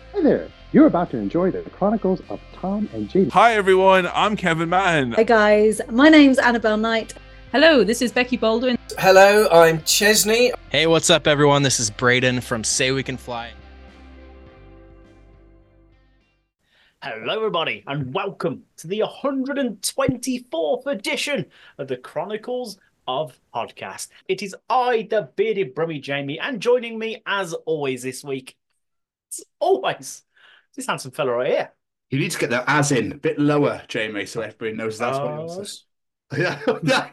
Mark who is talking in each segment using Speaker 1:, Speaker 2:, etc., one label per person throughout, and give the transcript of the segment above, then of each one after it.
Speaker 1: Hi there. You're about to enjoy the Chronicles of Tom and Jamie.
Speaker 2: Hi everyone, I'm Kevin Mann.
Speaker 3: Hi guys, my name's Annabelle Knight.
Speaker 4: Hello, this is Becky Baldwin.
Speaker 5: Hello, I'm Chesney.
Speaker 6: Hey, what's up, everyone? This is Braden from Say We Can Fly.
Speaker 7: Hello, everybody, and welcome to the 124th edition of the Chronicles of Podcast. It is I, the bearded Brummy Jamie, and joining me, as always this week, as always, this handsome fella right here.
Speaker 8: You need to get that as in a bit lower, Jamie, so everybody knows that's what you're saying. Yeah.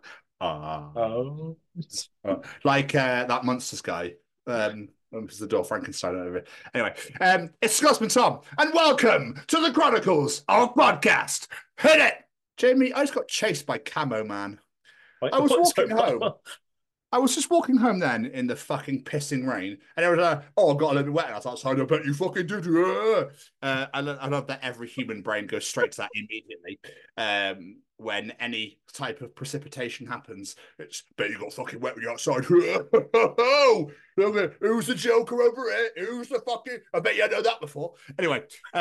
Speaker 8: Like that Monsters guy. Opens the door, Frankenstein over it. Anyway, it's Scotsman Tom, and welcome to the Chronicles of Podcast. Hit it! Jamie, I just got chased by Camo Man. I was walking home. I was just walking home then in the fucking pissing rain, and I was like, oh, I got a little bit wet. And I was outside, I bet you fucking did. I love that every human brain goes straight to that immediately. When any type of precipitation happens, it's, bet you got fucking wet when you're outside. Who's the Joker over here? Who's the fucking... I bet you know that before. Anyway,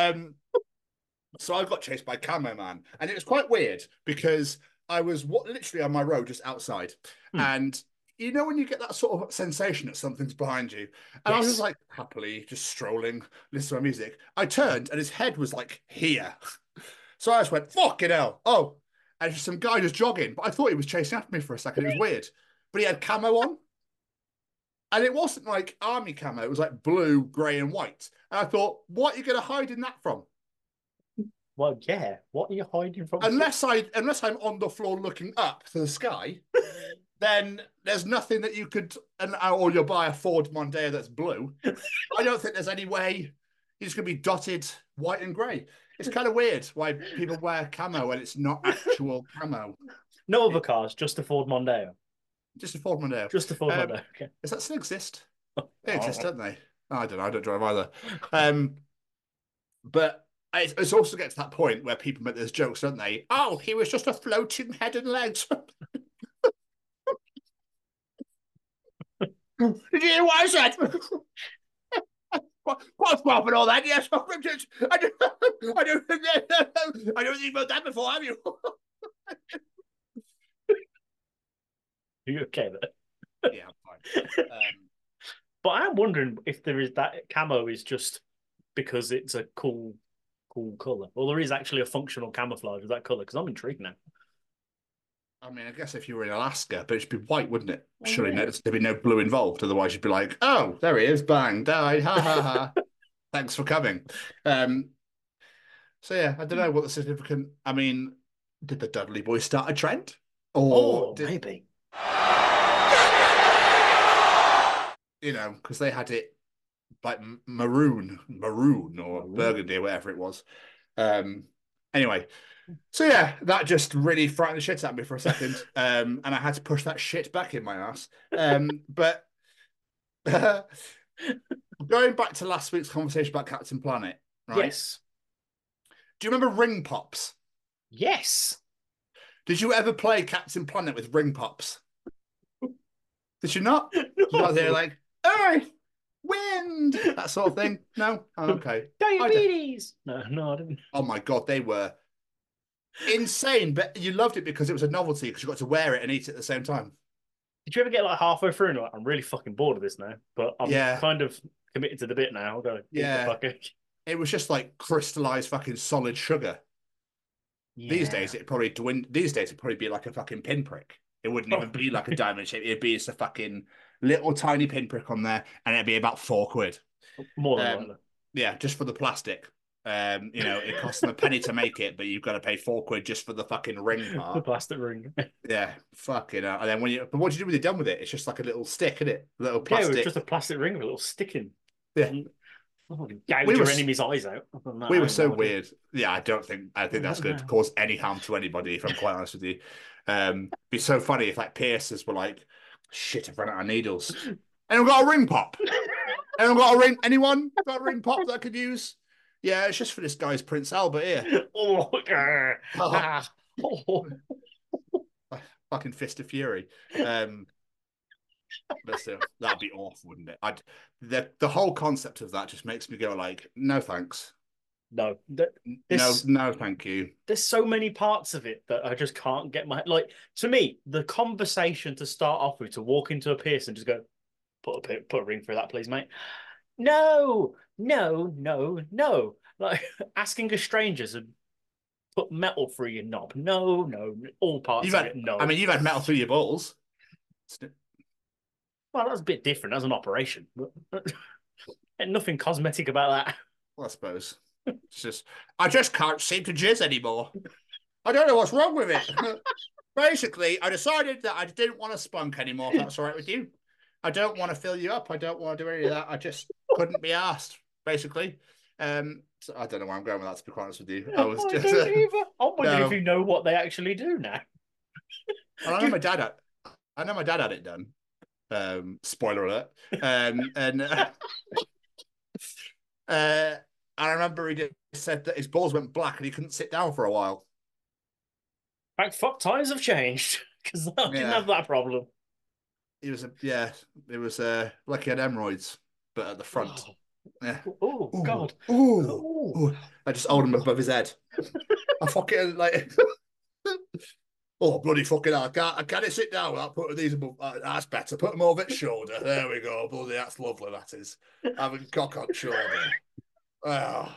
Speaker 8: so I got chased by Camo Man, and it was quite weird because I was literally on my road just outside, and you know when you get that sort of sensation that something's behind you? And I was just like happily just strolling, listening to my music. I turned and his head was like here. So I just went, fucking hell. Oh, and some guy just jogging. But I thought he was chasing after me for a second. It was weird. But he had camo on. And it wasn't like army camo. It was like blue, grey and white. And I thought, what are you going to hide in that from?
Speaker 7: Well, yeah. What are you hiding from?
Speaker 8: Unless I'm on the floor looking up to the sky... then there's nothing that you could, or you'll buy a Ford Mondeo that's blue. I don't think there's any way you're just going to be dotted white and grey. It's kind of weird why people wear camo when it's not actual camo.
Speaker 7: No other cars, just a Ford Mondeo.
Speaker 8: Just a Ford Mondeo.
Speaker 7: Just a Ford Mondeo. Okay.
Speaker 8: Does that still exist? They exist, don't they? Oh, I don't know. I don't drive either. But it's also get to that point where people make those jokes, don't they? Oh, he was just a floating head and legs. Did you hear what I said? What's wrong with all that? Yes, I don't think about that before, have you?
Speaker 7: Are you okay there?
Speaker 8: Yeah, I'm fine.
Speaker 7: But I'm wondering if there is that camo is just because it's a cool colour, or there is actually a functional camouflage of that colour. Because I'm intrigued now.
Speaker 8: I mean, I guess if you were in Alaska, but it'd be white, wouldn't it? Surely there'd be no blue involved. Otherwise, you'd be like, oh, there he is, bang, died, ha, ha, ha. Thanks for coming. So, yeah, I don't know what the significant... I mean, did the Dudley Boys start a trend? Or
Speaker 7: maybe.
Speaker 8: You know, because they had it like maroon or burgundy or whatever it was. Anyway... So yeah, that just really frightened the shit out of me for a second, and I had to push that shit back in my ass. But going back to last week's conversation about Captain Planet, right?
Speaker 7: Yes.
Speaker 8: Do you remember ring pops?
Speaker 7: Yes.
Speaker 8: Did you ever play Captain Planet with ring pops? Did you not?
Speaker 7: No.
Speaker 8: They're like Earth, wind, that sort of thing. No, okay.
Speaker 7: Diabetes. No, I didn't.
Speaker 8: Oh my god, they were insane, but you loved it because it was a novelty because you got to wear it and eat it at the same time.
Speaker 7: Did you ever get like halfway through and like, I'm really fucking bored of this now, but I'm kind of committed to the bit now. I'll go.
Speaker 8: Yeah, it was just like crystallized fucking solid sugar. Yeah. These days it'd probably be like a fucking pinprick. It wouldn't even be like a diamond shape. It'd be just a fucking little tiny pinprick on there, and it'd be about £4.
Speaker 7: More than likely.
Speaker 8: Yeah, just for the plastic. You know, it costs them a penny to make it, but you've got to pay £4 just for the fucking ring part.
Speaker 7: The plastic ring.
Speaker 8: Yeah, fucking hell. And then but what do you do when you're done with it? It's just like a little stick, isn't it? A little plastic.
Speaker 7: Yeah, it was just a plastic ring with a little stick in.
Speaker 8: Yeah.
Speaker 7: Gouge your enemy's eyes out.
Speaker 8: We were so weird. Yeah, I think that's going to cause any harm to anybody, if I'm quite honest with you. Be so funny if like piercers were like, shit, I've run out of needles. Anyone got a ring pop? Anyone got a ring? Anyone got a ring pop that I could use? Yeah, it's just for this guy's Prince Albert here. Fucking fist of fury. But still, that'd be awful, wouldn't it? The whole concept of that just makes me go like, no thanks.
Speaker 7: No,
Speaker 8: No, thank you.
Speaker 7: There's so many parts of it that I just can't get my like. To me, the conversation to start off with, to walk into a pierce and just go, put a ring through that, please, mate. No. Like asking a stranger to put metal through your knob. No, all parts of it. No.
Speaker 8: I mean, you've had metal through your balls.
Speaker 7: Well, that's a bit different. That's an operation. And nothing cosmetic about that.
Speaker 8: Well, I suppose. It's just, I just can't seem to jizz anymore. I don't know what's wrong with it. Basically, I decided that I didn't want to spunk anymore, if that's all right with you. I don't want to fill you up. I don't want to do any of that. I just couldn't be asked, basically. So I don't know where I'm going with that, to be quite honest with you. I was just.
Speaker 7: I'm wondering if you know what they actually do now.
Speaker 8: I know my dad had it done. Spoiler alert. I remember he said that his balls went black and he couldn't sit down for a while.
Speaker 7: In fact, fuck, times have changed because I didn't have that problem.
Speaker 8: It was like he had hemorrhoids, but at the front. Yeah.
Speaker 7: Oh God.
Speaker 8: Ooh. I just hold him above his head. I fucking like. Oh, bloody fucking hell. I can't sit down without putting these above. That's better. Put them over its shoulder. There we go. Bloody, that's lovely, that is. Having cock on shoulder. Oh.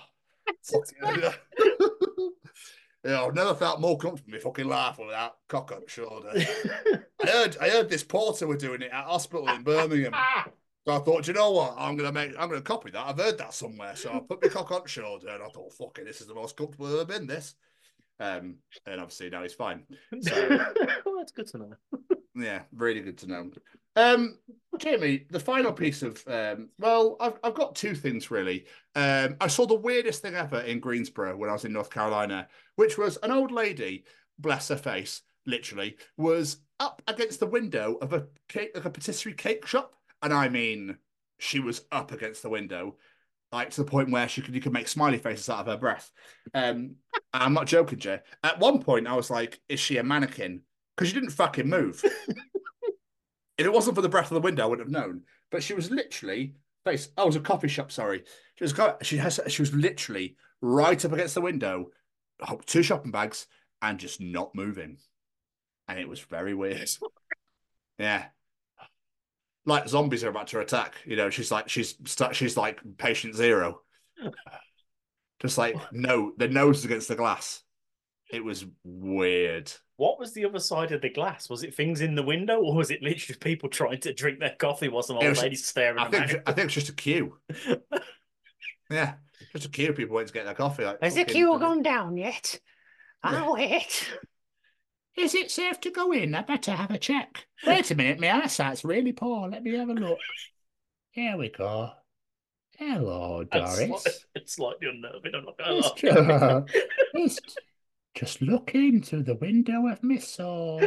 Speaker 8: Yeah, I've never felt more comfortable fucking laughing without cock on shoulder. I heard this porter were doing it at hospital in Birmingham. So I thought, you know what? I'm gonna copy that. I've heard that somewhere. So I put my cock on shoulder and I thought, fuck it, this is the most comfortable I've ever been, this. And obviously now he's fine. So
Speaker 7: well, that's good to know.
Speaker 8: Yeah, really good to know. Jamie, the final piece of well, I've got two things really. I saw the weirdest thing ever in Greensboro when I was in North Carolina, which was an old lady, bless her face, literally, was up against the window of a patisserie cake shop, and I mean, she was up against the window. Like to the point where you could make smiley faces out of her breath. I'm not joking, Jay. At one point, I was like, "Is she a mannequin?" Because she didn't fucking move. If it wasn't for the breath of the window, I wouldn't have known. But she was literally face. Oh, it was a coffee shop. Sorry, she was literally right up against the window, two shopping bags, and just not moving. And it was very weird. Yeah. Like zombies are about to attack, you know. She's like patient zero, just like no, the nose is against the glass. It was weird.
Speaker 7: What was the other side of the glass? Was it things in the window, or was it literally people trying to drink their coffee while some old lady staring?
Speaker 8: I think it's just a queue. Yeah, just a queue of people waiting to get their coffee. Like,
Speaker 7: has the queue gone down yet? I'll wait.
Speaker 8: Is it safe to go in? I better have a check. Wait a minute, my eyesight's really poor. Let me have a look. Here we go. Hello, Doris.
Speaker 7: It's slightly unnerving. I'm not gonna lie.
Speaker 8: Just looking through the window of my soul.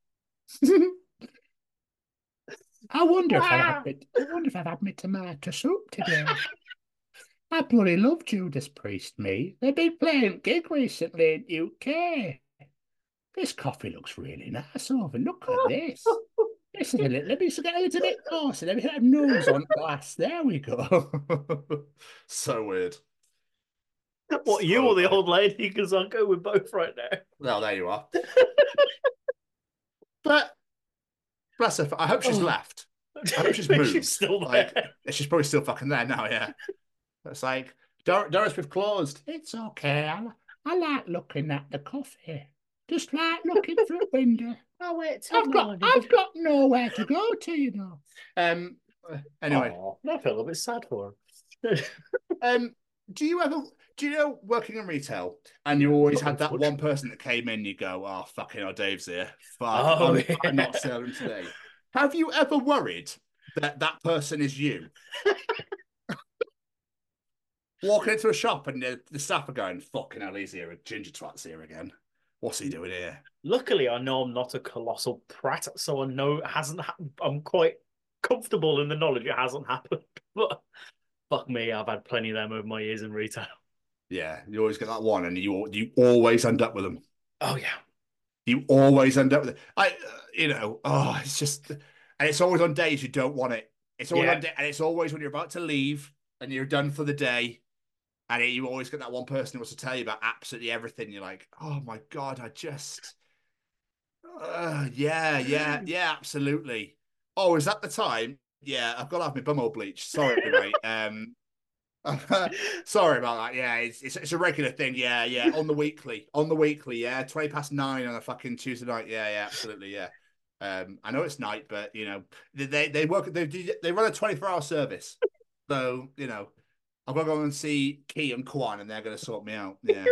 Speaker 8: I wonder if I've had my tomato soup today. I bloody love Judas Priest, me. They've been playing gig recently in UK. This coffee looks really nice over. Look at this. This is let me get a little bit closer. Let me have nose on glass. There we go. So weird.
Speaker 7: What, you or the old lady? Because I'll go with both right now.
Speaker 8: Well, there you are. But bless her. I hope she's left. I hope she's moved.
Speaker 7: She's still there.
Speaker 8: Like, she's probably still fucking there now, yeah. It's like, Doris, we've closed. It's okay. I like looking at the coffee. Just like looking through a window.
Speaker 7: Oh, wait,
Speaker 8: I've got nowhere to go to, you know. Anyway.
Speaker 7: I feel a little bit sad for her.
Speaker 8: Do you know, working in retail, and you always had that one person that came in, you go, oh, fucking hell, Dave's here. Fuck, I'm not selling today. Have you ever worried that person is you? Walking into a shop and the staff are going, fucking hell, he's here, ginger twat's here again. What's he doing here?
Speaker 7: Luckily, I know I'm not a colossal prat, so I know it hasn't happened. I'm quite comfortable in the knowledge it hasn't happened. But fuck me, I've had plenty of them over my years in retail.
Speaker 8: Yeah, you always get that one, and you always end up with them.
Speaker 7: Oh yeah,
Speaker 8: you always end up with it. It's just, And it's always on days you don't want it. It's always
Speaker 7: Yeah.
Speaker 8: on day, and it's always when you're about to leave and you're done for the day. And you always get that one person who wants to tell you about absolutely everything. You're like, oh my God, yeah, absolutely. Oh, is that the time? Yeah, I've got to have my bumhole bleached. Sorry, mate. Sorry about that. Yeah, it's a regular thing. Yeah. On the weekly. Yeah, 9:20 on a fucking Tuesday night. Yeah, absolutely. Yeah. I know it's night, but you know they work. They run a 24-hour service, so you know I've got to go and see Key and Kwan, and they're going to sort me out. Yeah.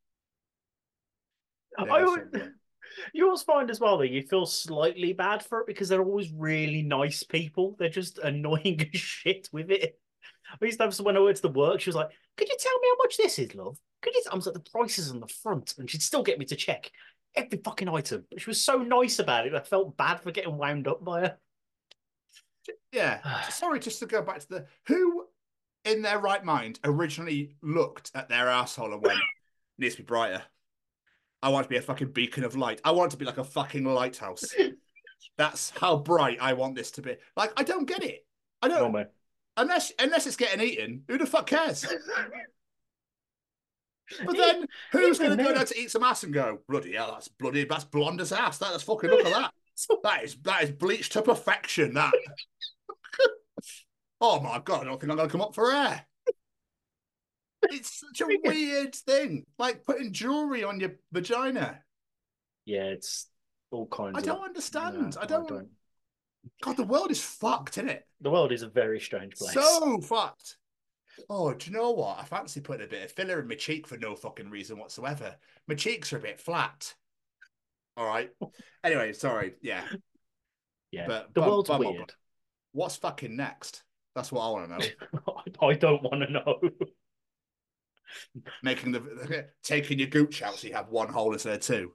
Speaker 7: You always find as well that you feel slightly bad for it because they're always really nice people. They're just annoying as shit with it. I used to have someone over to the work. She was like, "Could you tell me how much this is, love? Could you?" I was like, "The price is on the front," and she'd still get me to check every fucking item. But she was so nice about it. I felt bad for getting wound up by her.
Speaker 8: Yeah. Sorry, just to go back to who in their right mind originally looked at their asshole and went, "Needs to be brighter. I want to be a fucking beacon of light. I want to be like a fucking lighthouse. That's how bright I want this to be." Like, I don't get it. I don't.
Speaker 7: No,
Speaker 8: unless it's getting eaten, who the fuck cares? But then, who's going to go down to eat some ass and go, bloody hell, that's blonde as ass. That's fucking, look at that. That is bleached to perfection, that. Oh my God, I don't think I'm going to come up for air. It's such a weird thing. Like putting jewelry on your vagina.
Speaker 7: Yeah, it's all kinds
Speaker 8: I don't understand.
Speaker 7: No,
Speaker 8: I don't. God, the world is fucked, isn't it?
Speaker 7: The world is a very strange place.
Speaker 8: So fucked. Oh, do you know what? I fancy putting a bit of filler in my cheek for no fucking reason whatsoever. My cheeks are a bit flat. All right. Anyway, sorry. Yeah.
Speaker 7: Yeah.
Speaker 8: But
Speaker 7: the world's weird.
Speaker 8: What's fucking next? That's what I want to know.
Speaker 7: I don't want to know.
Speaker 8: Taking your gooch out so you have one hole instead of two.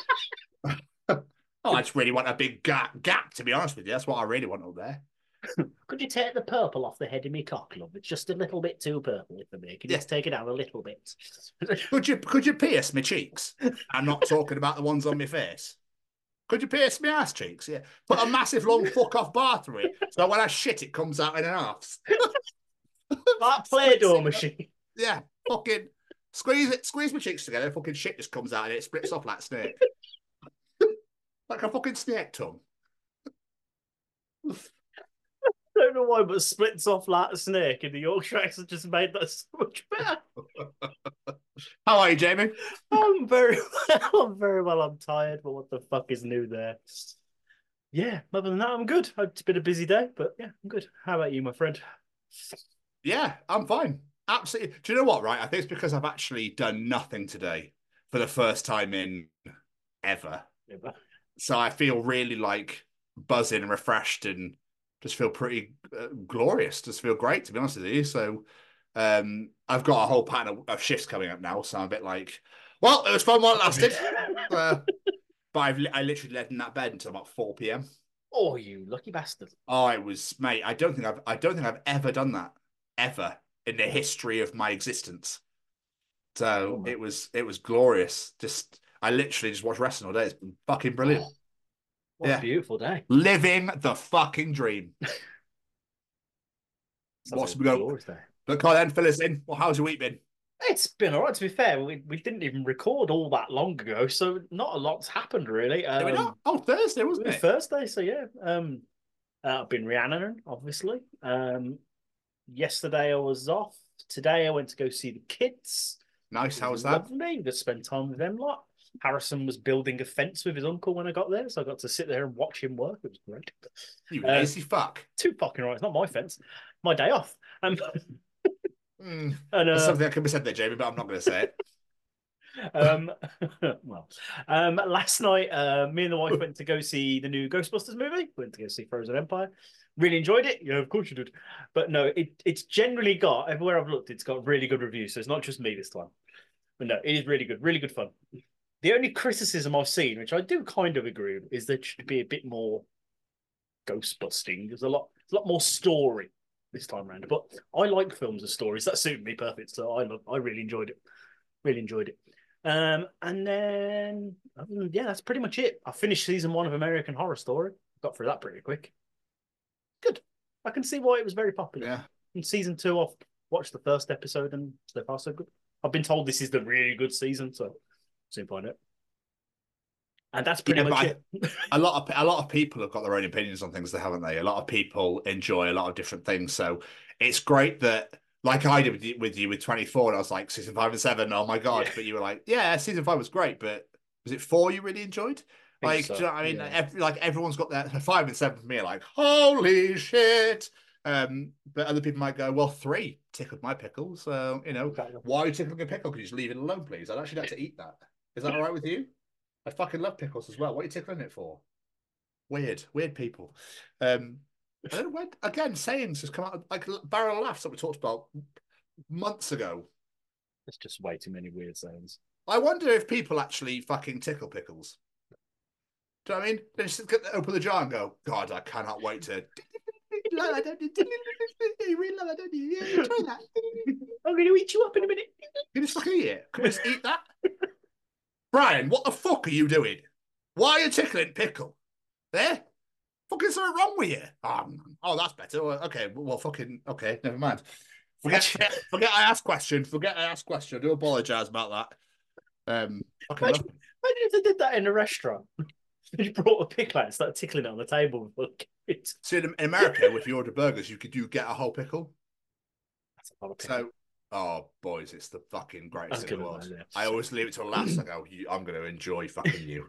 Speaker 8: Oh, I just really want a big gap, to be honest with you. That's what I really want up there.
Speaker 7: Could you take the purple off the head of me cock, love? It's just a little bit too purple for me. Can you just take it out a little bit?
Speaker 8: Could you pierce my cheeks? I'm not talking about the ones on my face. Could you pierce my ass cheeks? Yeah. Put a massive long fuck off bar through it, so when I shit, it comes out in an half.
Speaker 7: That Play-Doh machine.
Speaker 8: Yeah. Fucking squeeze my cheeks together, fucking shit just comes out and it splits off like a snake. Like a fucking snake tongue.
Speaker 7: I don't know why, but splits off like a snake, and the Yorkshire accent just made that so much better.
Speaker 8: How are you, Jamie?
Speaker 7: I'm very well. I'm tired, but what the fuck is new there? Yeah, other than that, I'm good. It's been a busy day, but yeah, I'm good. How about you, my friend?
Speaker 8: Yeah, I'm fine. Absolutely. Do you know what, right? I think it's because I've actually done nothing today for the first time in ever. So I feel really like buzzing and refreshed and just feel pretty glorious. Just feel great, to be honest with you. So I've got a whole pattern of shifts coming up now. So I'm a bit like, well, it was fun while it lasted. But I literally led in that bed until about 4 p.m.
Speaker 7: Oh, you lucky bastard.
Speaker 8: Oh, it was, mate. I don't think I've ever done that ever in the history of my existence. So it was glorious. I literally just watched wrestling all day. It's been fucking brilliant.
Speaker 7: Oh, what a beautiful day.
Speaker 8: Living the fucking dream. What's we go? Look, then fill us in. Well, how's your week been?
Speaker 7: It's been all right, to be fair. We didn't even record all that long ago, so not a lot's happened, really.
Speaker 8: Did we not? Oh, Thursday, wasn't it?
Speaker 7: Thursday, so yeah. I've been Rhiannon, obviously. Yesterday I was off. Today I went to go see the kids.
Speaker 8: Nice, how was that?
Speaker 7: Lovely. Just spent time with them lot. Harrison was building a fence with his uncle when I got there, so I got to sit there and watch him work. It was great.
Speaker 8: You lazy fuck.
Speaker 7: Too fucking right. It's not my fence. My day off.
Speaker 8: There's something that can be said there, Jamie, but I'm not going to say it.
Speaker 7: Last night, me and the wife went to go see the new Ghostbusters movie. Went to go see Frozen Empire. Really enjoyed it. Yeah, of course you did. But no, it's generally got, everywhere I've looked, it's got really good reviews. So it's not just me this time. But no, it is really good fun. The only criticism I've seen, which I do kind of agree with, is there should be a bit more ghost busting. There's a lot more story this time around. But I like films with stories. That suited me perfect. So I really enjoyed it. Really enjoyed it. And then, yeah, that's pretty much it. I finished season 1 of American Horror Story. Got through that pretty quick. I can see why it was very popular.
Speaker 8: Yeah.
Speaker 7: In season 2, I've watched the first episode and so far so good. I've been told this is the really good season, so soon find it. And that's pretty much it.
Speaker 8: A lot of people have got their own opinions on things, haven't they? A lot of people enjoy a lot of different things, so it's great that, like I did with you with 24, and I was like season 5 and 7. Oh my god! Yeah. But you were like, yeah, season 5 was great, but was it 4 you really enjoyed? Like, so. Do you know what I mean? Yeah. Everyone's got their 5 and 7 for me. Like, holy shit! But other people might go, well, 3 tickled my pickle. So why are you tickling a pickle? Could you just leave it alone, please? I'd actually like to eat that. Is that all right with you? I fucking love pickles as well. What are you tickling it for? Weird people. I don't know when, again, sayings just come out like barrel of laughs that we talked about months ago.
Speaker 7: There's just way too many weird sayings.
Speaker 8: I wonder if people actually fucking tickle pickles. Do you know what I mean? They just open the jar and go, God, I cannot wait to. You really love that, don't you? Yeah, try that.
Speaker 7: I'm going to eat you up in a minute.
Speaker 8: You just fucking eat it. Can we just eat that? Brian, what the fuck are you doing? Why are you tickling pickle? There? Fucking something wrong with you? Oh, that's better. Okay, well, fucking, okay, never mind. Forget I asked question. I do apologise about that.
Speaker 7: Imagine if they did that in a restaurant. You brought a pickle out and started tickling it on the table.
Speaker 8: See, in America, if you order burgers, you get a whole pickle.
Speaker 7: That's a lot of pickle.
Speaker 8: So, oh, boys, it's the fucking greatest in the world. I always leave it till last. I go, I'm going to enjoy fucking you.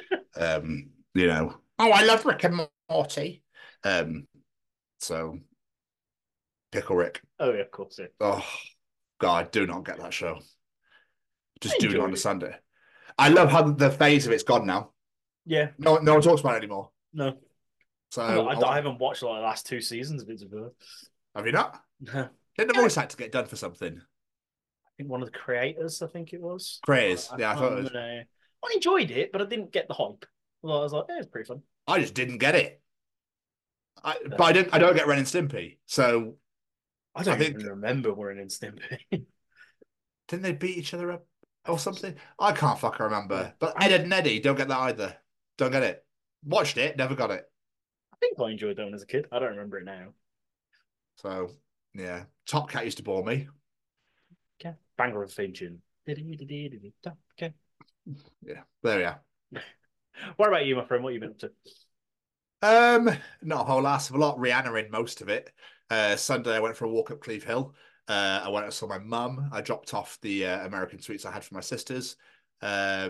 Speaker 8: Oh, I love Rick and Morty. So, Pickle Rick.
Speaker 7: Oh, yeah, of course. Yeah.
Speaker 8: Oh, God, I do not get that show. Just do not understand it. I love how the phase of it's gone now.
Speaker 7: Yeah.
Speaker 8: No one talks about it anymore.
Speaker 7: No.
Speaker 8: So
Speaker 7: I haven't watched like the last 2 seasons of it.
Speaker 8: Have you not?
Speaker 7: No.
Speaker 8: Didn't the voice actor get done for something?
Speaker 7: I think one of the creators, I think it was.
Speaker 8: Creators, yeah, I thought it was.
Speaker 7: I enjoyed it, but I didn't get the hype. Well, I was like, it's pretty fun.
Speaker 8: I just didn't get it. But I don't get Ren and Stimpy, so
Speaker 7: I don't even remember Ren and Stimpy.
Speaker 8: Didn't they beat each other up or something? I can't fucking remember. But Ed and Eddie, don't get that either. Don't get it. Watched it, never got it.
Speaker 7: I think I enjoyed that one as a kid. I don't remember it now.
Speaker 8: So yeah, Top Cat used to bore me.
Speaker 7: Okay, Banger of Finching. Okay.
Speaker 8: Yeah, there we are.
Speaker 7: What about you, my friend? What have you been up
Speaker 8: to? Not a whole ass of a lot. Rihanna in most of it. Sunday I went for a walk up Cleve Hill. I went and saw my mum. I dropped off the American sweets I had for my sisters. What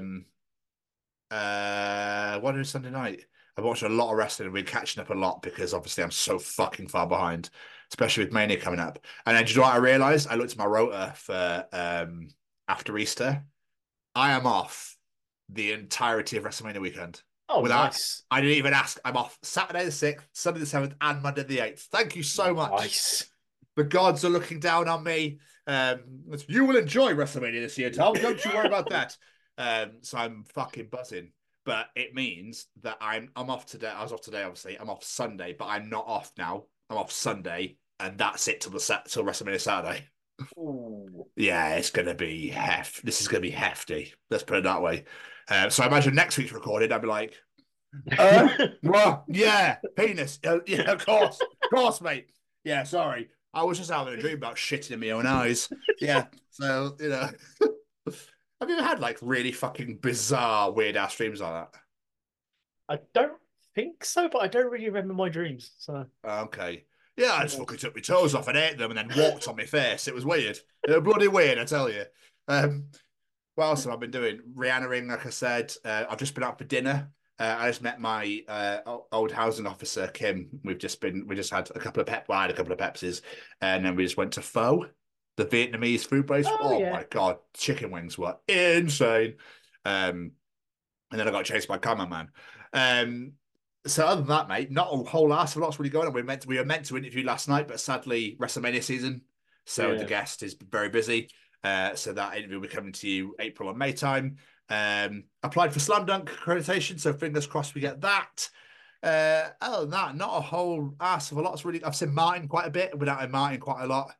Speaker 8: did Sunday night? I watched a lot of wrestling and we're catching up a lot because obviously I'm so fucking far behind, especially with Mania coming up. And then do you know what I realised? I looked at my rota for after Easter. I am off the entirety of WrestleMania weekend.
Speaker 7: Oh, nice.
Speaker 8: I didn't even ask. I'm off Saturday the 6th, Sunday the 7th, and Monday the 8th. Thank you so much.
Speaker 7: Nice.
Speaker 8: The gods are looking down on me. You will enjoy WrestleMania this year, Tom. Don't you worry about that. So I'm fucking buzzing. But it means that I'm off today. I was off today, obviously. I'm off Sunday, but I'm not off now. I'm off Sunday, and that's it till WrestleMania Saturday.
Speaker 7: Ooh.
Speaker 8: Yeah, it's going to be This is going to be hefty. Let's put it that way. So I imagine next week's recorded, I'd be like, well, yeah, penis. Yeah, of course, mate. Yeah, sorry. I was just having a dream about shitting in my own eyes. Yeah, so, Have you ever had, like, really fucking bizarre, weird-ass dreams like that?
Speaker 7: I don't think so, but I don't really remember my dreams, so...
Speaker 8: Okay. Yeah, I just fucking took my toes off and ate them and then walked on my face. It was weird. It was bloody weird, I tell you. What else have I been doing? Rihanna-ing, like I said. I've just been out for dinner. I just met my old housing officer, Kim. We just had a couple of I had a couple of Pepsis, and then we just went to Pho, the Vietnamese food place. Oh yeah. My God, chicken wings were insane. And then I got chased by a cameraman. So other than that, mate, not a whole ass of lots really going on. We were meant to interview last night, but sadly, WrestleMania season, so the guest is very busy. So that interview will be coming to you April and May time. Applied for Slam Dunk accreditation, so fingers crossed we get that. Other than that, not a whole ass of a lot. Really, I've seen Martin quite a bit. I've been out with Martin quite a lot.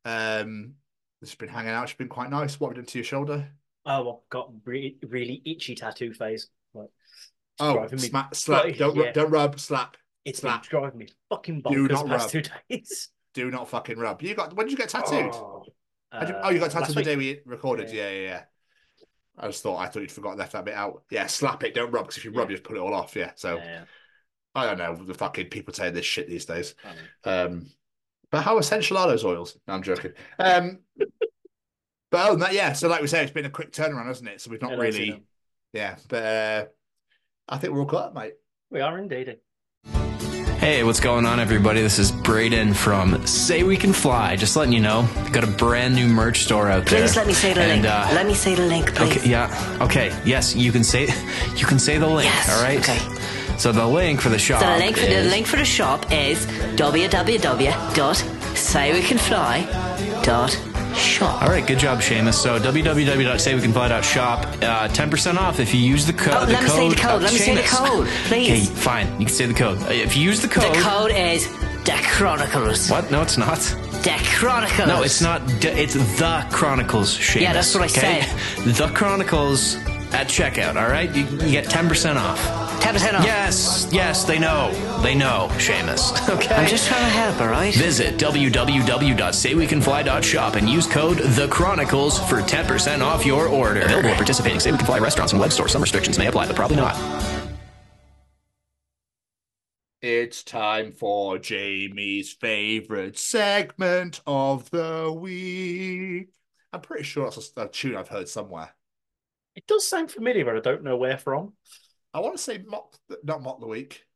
Speaker 8: Just been hanging out. It's been quite nice. What have you done to your shoulder?
Speaker 7: Oh, I've got really itchy tattoo phase. Like,
Speaker 8: slap. Don't rub, slap.
Speaker 7: It's
Speaker 8: Slap.
Speaker 7: been driving me fucking
Speaker 8: Do
Speaker 7: bonkers
Speaker 8: not
Speaker 7: the past
Speaker 8: rub.
Speaker 7: 2 days.
Speaker 8: Do not fucking rub. When did you get tattooed?
Speaker 7: Oh,
Speaker 8: You got tattooed
Speaker 7: last
Speaker 8: the
Speaker 7: week.
Speaker 8: day we recorded.
Speaker 7: Yeah.
Speaker 8: Yeah. I thought you'd forgotten left that bit out. Yeah, slap it, don't rub, because if you rub, you just put it all off. Yeah, so
Speaker 7: Yeah.
Speaker 8: I don't know. The fucking people saying this shit these days.
Speaker 7: I know.
Speaker 8: But how essential are those oils? No, I'm joking. But other than that, yeah. So like we say, it's been a quick turnaround, hasn't it? So we've not
Speaker 7: It has,
Speaker 8: really, yeah. But I think we're all caught up, mate.
Speaker 7: We are indeed.
Speaker 6: Hey, what's going on, everybody? This is Braden from Say We Can Fly. Just letting you know, got a brand new merch store out there.
Speaker 9: Please let me say the link. Let me say the link, please.
Speaker 6: Okay, yeah. Okay, yes, you can say the link.
Speaker 9: Yes,
Speaker 6: all right.
Speaker 9: okay.
Speaker 6: So the link for the shop.
Speaker 9: So the link for the shop is www.saywecanfly.shop.
Speaker 6: All right, good job, Seamus. So www.saywecanfly.shop, 10% off if you use the code.
Speaker 9: Let me say the code. Let me say the
Speaker 6: Seamus.
Speaker 9: code, please.
Speaker 6: Okay, fine. You can say the code. If you use the code.
Speaker 9: The code is The Chronicles.
Speaker 6: What? No, it's not.
Speaker 9: The Chronicles.
Speaker 6: No, it's not. It's The Chronicles, Seamus.
Speaker 9: Yeah, that's what I said.
Speaker 6: The Chronicles at checkout, all right? You get 10% off.
Speaker 9: 10% off.
Speaker 6: Yes, they know. They know, Seamus. Okay?
Speaker 9: I'm just trying to help, all right?
Speaker 6: Visit www.saywecanfly.shop and use code The Chronicles for 10% off your order. Available at participating Say We Can Fly restaurants and web stores. Some restrictions may apply, but probably not.
Speaker 8: It's time for Jamie's favorite segment of the week. I'm pretty sure that's a tune I've heard somewhere.
Speaker 7: It does sound familiar, but I don't know where from.
Speaker 8: I want to say not Mock the Week.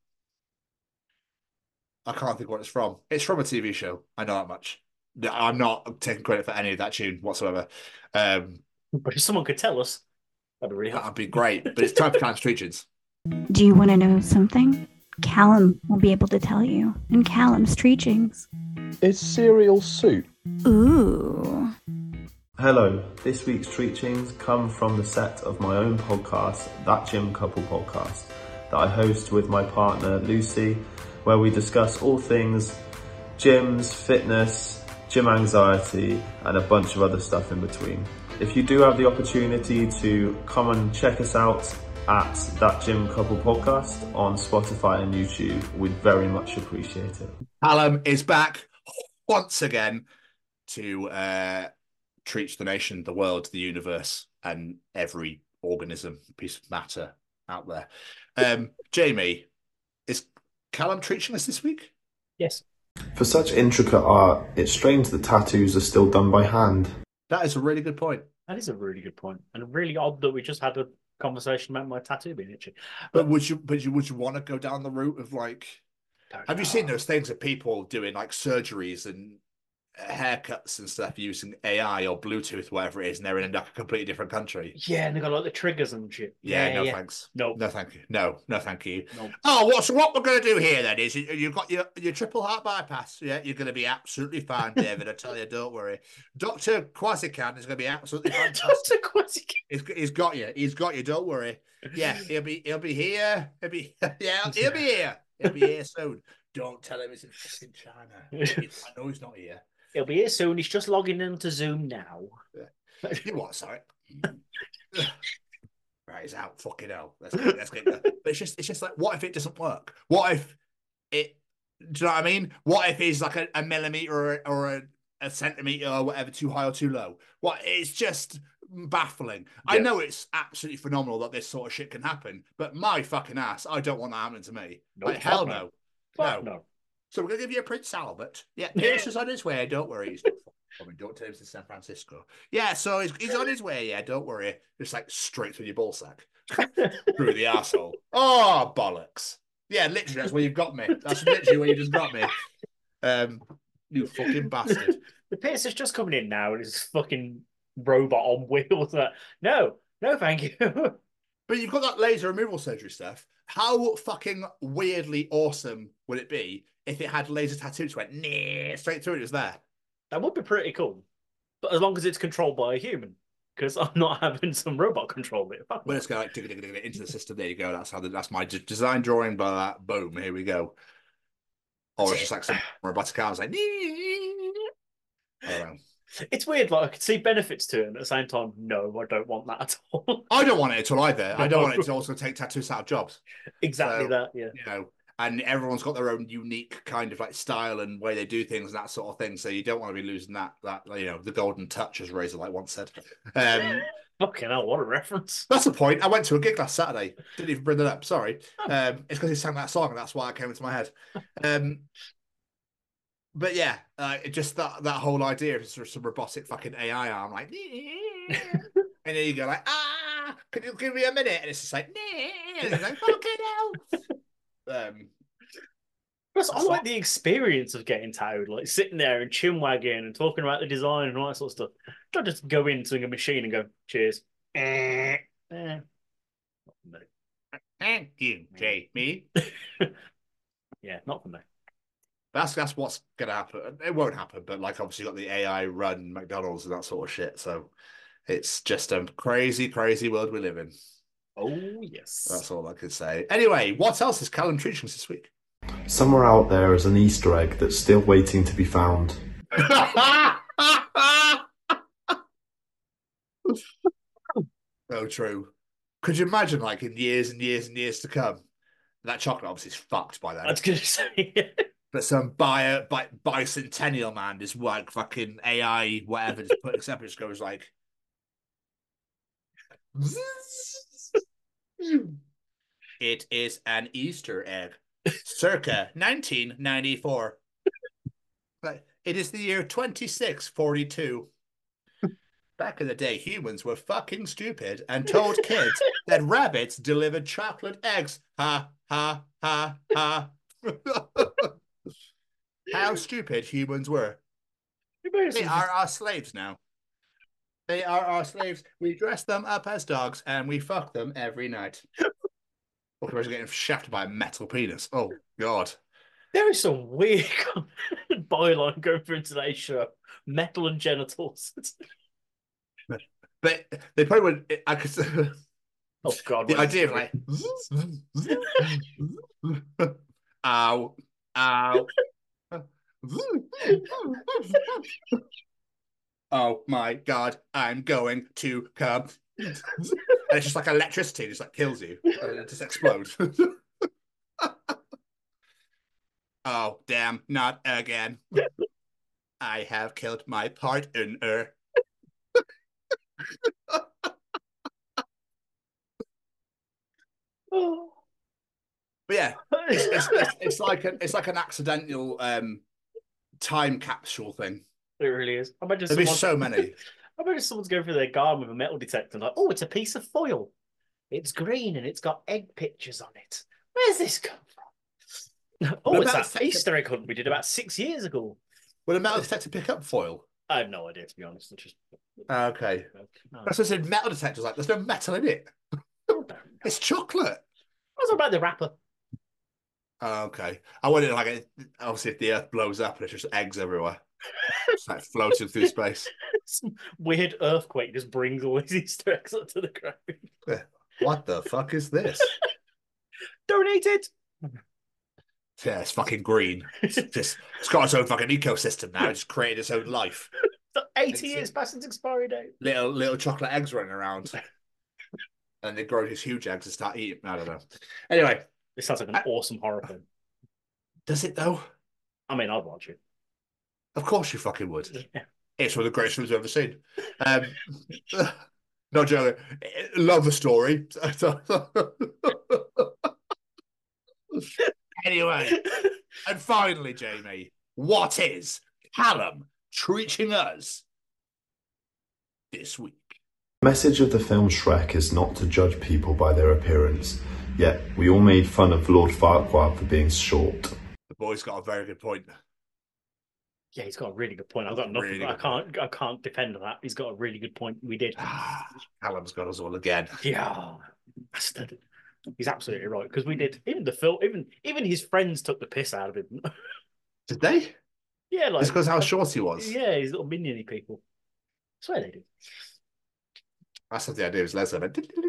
Speaker 8: I can't think what it's from. It's from a TV show. I know that much. I'm not taking credit for any of that tune whatsoever.
Speaker 7: But if someone could tell us, that'd be really helpful.
Speaker 8: That'd be great. But it's time for Callum's Treachings.
Speaker 10: Do you want to know something? Callum will be able to tell you in Callum's Treachings.
Speaker 1: Is cereal soup?
Speaker 10: Ooh.
Speaker 11: Hello, this week's Treachings come from the set of my own podcast, That Gym Couple Podcast, that I host with my partner Lucy, where we discuss all things gyms, fitness, gym anxiety, and a bunch of other stuff in between. If you do have the opportunity to come and check us out at That Gym Couple Podcast on Spotify and YouTube, we'd very much appreciate it.
Speaker 8: Callum is back once again to treat the nation, the world, the universe, and every organism, piece of matter out there. Jamie, is Callum treating us this week?
Speaker 7: Yes.
Speaker 11: For such intricate art, it's strange that tattoos are still done by hand.
Speaker 8: That is a really good point.
Speaker 7: That is a really good point, and really odd that we just had a conversation about my tattoo being itchy.
Speaker 8: But would you want to go down the route of like? Have you seen those things of people doing like surgeries and haircuts and stuff using AI or Bluetooth, whatever it is, and they're in a completely different country?
Speaker 7: Yeah, and they got like the triggers and shit.
Speaker 8: Yeah, thanks.
Speaker 7: No,
Speaker 8: thank you. No, thank you.
Speaker 7: No.
Speaker 8: Oh, what we're going to do here then is you've got your triple heart bypass. Yeah, you're going to be absolutely fine, David. I tell you, don't worry. Dr. Quasican is going to be absolutely fantastic.
Speaker 7: Dr. Quasican.
Speaker 8: He's got you. He's got you. Don't worry. Yeah, he'll be here. He'll be here. He'll be here soon. Don't tell him it's in fucking China. I know he's not here.
Speaker 7: He'll be here soon. He's just logging into Zoom now.
Speaker 8: You what? Sorry. Right, he's out. Fucking hell. Let's get there. But it's just like, what if it doesn't work? What if it? Do you know what I mean? What if it's like a millimeter or a centimeter or whatever, too high or too low? What? It's just baffling. Yeah. I know it's absolutely phenomenal that this sort of shit can happen, but my fucking ass, I don't want that happening to me.
Speaker 7: Nope,
Speaker 8: like hell no.
Speaker 7: No.
Speaker 8: So we're gonna give you a Prince Albert. Yeah, Pierce is on his way. Don't worry. He's not coming. Don't tell him to San Francisco. Yeah, so he's on his way. Yeah, don't worry. Just like straight through your ballsack, through the arsehole. Oh bollocks! Yeah, literally, that's where you've got me. That's literally where you just got me. You fucking bastard.
Speaker 7: The Pierce is just coming in now, and his fucking robot on wheels. No, thank you.
Speaker 8: But you've got that laser removal surgery stuff. How fucking weirdly awesome would it be if it had laser tattoos went straight through it was there?
Speaker 7: That would be pretty cool. But as long as it's controlled by a human. Because I'm not having some robot control it.
Speaker 8: We're just going like into the system. There you go. That's my design drawing. By that, boom, here we go. Or it's just like some robotic arms like. I don't know.
Speaker 7: It's weird. Like I could see benefits to it, and at the same time, no, I don't want that at all.
Speaker 8: I don't want it at all either. I don't want it to also take tattoos out of jobs.
Speaker 7: Exactly
Speaker 8: so,
Speaker 7: that. Yeah.
Speaker 8: You know, and everyone's got their own unique kind of like style and way they do things and that sort of thing. So you don't want to be losing that the golden touch, as Razor Light once said.
Speaker 7: Fucking hell, what a reference.
Speaker 8: That's the point. I went to a gig last Saturday. Didn't even bring that up. Sorry. It's because he sang that song, and that's why it came into my head. But yeah, just that whole idea of sort of some robotic fucking AI arm, like, and then you go like, can you give me a minute? And it's just like, and it's like, fucking hell.
Speaker 7: Plus, I like the experience of getting towed, like sitting there and chin wagging and talking about the design and all that sort of stuff. Don't just go into a machine and go, cheers.
Speaker 8: Thank you, Jamie.
Speaker 7: Yeah, not for me.
Speaker 8: That's what's gonna happen. It won't happen, but like obviously got the AI run McDonald's and that sort of shit. So it's just a crazy, crazy world we live in.
Speaker 7: Oh yes.
Speaker 8: That's all I could say. Anyway, what else is Callum treating us this week?
Speaker 11: Somewhere out there is an Easter egg that's still waiting to be found.
Speaker 8: So true. Could you imagine, like, in years and years and years to come, that chocolate obviously is fucked by then.
Speaker 7: I was gonna say.
Speaker 8: But some bicentennial man is like fucking AI, whatever, just put except it just goes like. It is an Easter egg, circa 1994. But it is the year 2642. Back in the day, humans were fucking stupid and told kids that rabbits delivered chocolate eggs. Ha, ha, ha, ha. How stupid humans were. They are our slaves now. They are our slaves. We dress them up as dogs and we fuck them every night. Or imagine getting shafted by a metal penis. Oh, God.
Speaker 7: There is some weird byline going through today's show. Metal and genitals.
Speaker 8: But they probably would. I could.
Speaker 7: Oh God!
Speaker 8: The idea of like, ow, ow. Oh my God! I'm going to come. And it's just like electricity, it just like kills you. It just explodes. Oh damn! Not again. I have killed my partner. But yeah, it's like an accidental time capsule thing.
Speaker 7: It really is. I imagine
Speaker 8: There'll be so many.
Speaker 7: I imagine someone's going through their garden with a metal detector, like, oh, it's a piece of foil. It's green and it's got egg pictures on it. Where's this come from? Oh, it's that Easter egg hunt we did about 6 years ago.
Speaker 8: Will a metal detector pick up foil?
Speaker 7: I have no idea, to be honest. It's just
Speaker 8: okay. That's what I said. Metal detectors, like, there's no metal in it. It's chocolate.
Speaker 7: What's about the wrapper?
Speaker 8: Okay. I wondered, like, obviously, if the Earth blows up and it's just eggs everywhere, it's like floating through space.
Speaker 7: Some weird earthquake just brings all these Easter eggs up to the ground.
Speaker 8: Yeah. What the fuck is this?
Speaker 7: Donated.
Speaker 8: Yeah, it's fucking green. It's got its own fucking ecosystem now. It's created its own life.
Speaker 7: 80 years past its expiry date.
Speaker 8: Little chocolate eggs running around. And they grow these huge eggs and start eating. I don't know. Anyway.
Speaker 7: This sounds like an awesome horror film.
Speaker 8: Does it, though?
Speaker 7: I mean, I'd watch it.
Speaker 8: Of course you fucking would.
Speaker 7: Yeah.
Speaker 8: It's one of the greatest films I've ever seen. No joking. Love the story. Anyway. And finally, Jamie, what is Callum treating us this week?
Speaker 11: The message of the film Shrek is not to judge people by their appearance, yet we all made fun of Lord Farquaad for being short.
Speaker 8: The boy's got a very good point.
Speaker 7: Yeah, he's got a really good point. I've got nothing. Really I can't defend that. He's got a really good point. We did.
Speaker 8: Callum's got us all again.
Speaker 7: Yeah, bastard. He's absolutely right because we did. Even the film, even his friends took the piss out of him.
Speaker 8: Did they?
Speaker 7: Yeah, like
Speaker 8: it's because how short he was.
Speaker 7: Yeah, his little miniony people. I swear they did.
Speaker 8: That's what the idea is. Leslie.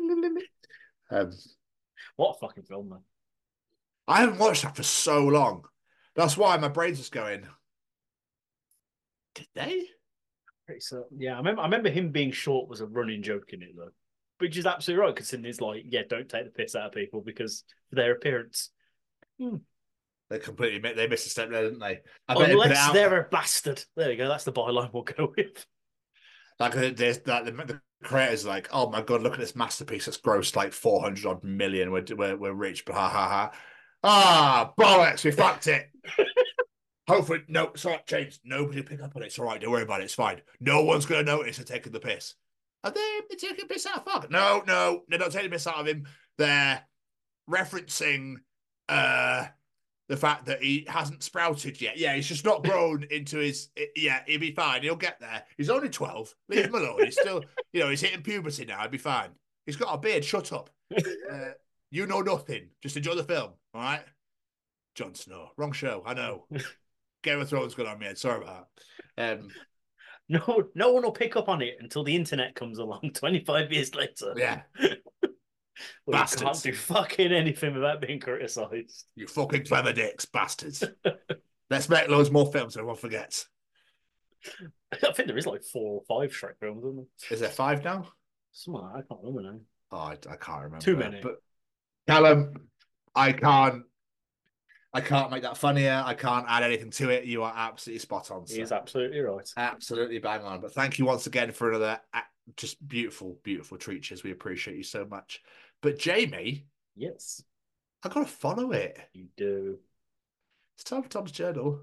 Speaker 7: What a fucking film, man!
Speaker 8: I haven't watched that for so long. That's why my brain's just going. Did they?
Speaker 7: So yeah, I remember him being short was a running joke in it though, which is absolutely right. Considering it's like, yeah, don't take the piss out of people because of their appearance.
Speaker 8: They missed a step there, didn't they? I bet put it
Speaker 7: Unless
Speaker 8: out.
Speaker 7: they're a bastard. There you go. That's the byline we'll go with.
Speaker 8: Like there's like the creators like, oh my god, look at this masterpiece that's grossed like 400 odd million. We're rich, but ha ha ha. Ah, bollocks, we fucked it. Hopefully, no, sorry, James. Nobody will pick up on it. It's all right. Don't worry about it. It's fine. No one's going to notice they're taking the piss. Are they taking a piss out of fuck? No, they're not taking a piss out of him. They're referencing the fact that he hasn't sprouted yet. Yeah, he's just not grown into his. Yeah, he'll be fine. He'll get there. He's only 12. Leave him alone. He's still, he's hitting puberty now. He'll be fine. He's got a beard. Shut up. You know nothing. Just enjoy the film. All right. Jon Snow. Wrong show. I know. Game of Thrones going on, man. Sorry about that.
Speaker 7: No one will pick up on it until the internet comes along 25 years later.
Speaker 8: Yeah.
Speaker 7: Bastards. You can't do fucking anything without being criticised.
Speaker 8: You fucking clever dicks, bastards. Let's make loads more films so everyone forgets.
Speaker 7: I think there is like 4 or 5 Shrek films, isn't there?
Speaker 8: Is there 5 now?
Speaker 7: Something I can't remember now.
Speaker 8: Oh, I can't remember.
Speaker 7: Too many.
Speaker 8: But Callum, I can't make that funnier. I can't add anything to it. You are absolutely spot on.
Speaker 7: He is absolutely right.
Speaker 8: Absolutely bang on. But thank you once again for another just beautiful, beautiful treatures. We appreciate you so much. But Jamie,
Speaker 7: yes,
Speaker 8: I got to follow it.
Speaker 7: You do.
Speaker 8: It's time for Tom's Journal.